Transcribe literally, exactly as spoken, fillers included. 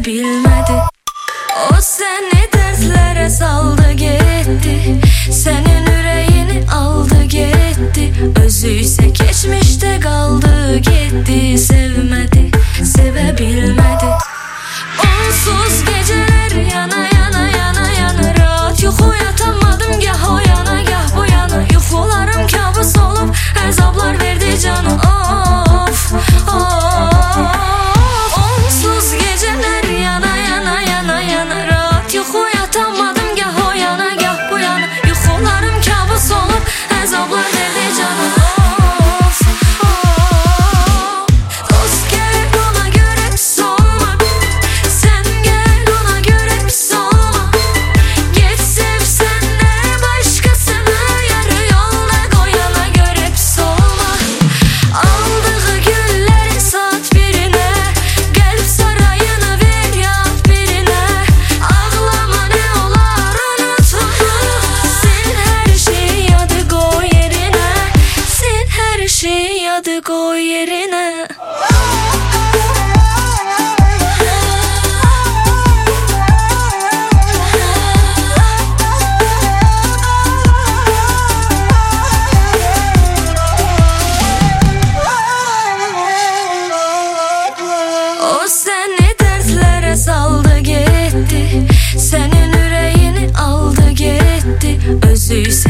bilmedi. O seni dertlere saldı gitti, senin yüreğini aldı gitti. Özü ise geçmişte kaldı gitti. Sevmedi, sevebilmedi. Onsuz geceler yana yana yana yana, rahat yuxu yatamadım, gah o yana gah bu yana. Yuxularım kabus olup əzablar verdi canı. Of of. Onsuz geceler yana yana yana yana, rahat yuxu yatamadım, gah o yana gah bu yana. Yuxularım kabus olup əzablar verdi canı. Of of. Dost gel ona göre pis olma, sen gel ona göre pis olma. Geç sevsen de başkasını yarı yolda koyana göre pis olma. Aldığı gülleri sat birine, gelip sarayını ver yat birine. Ağlama ne olar unutma, sil her şeyi yadı koy yerine. Sil her şeyi yadı koy yerine. O seni dertlere saldı gitti, senin yüreğini aldı gitti. Özü ise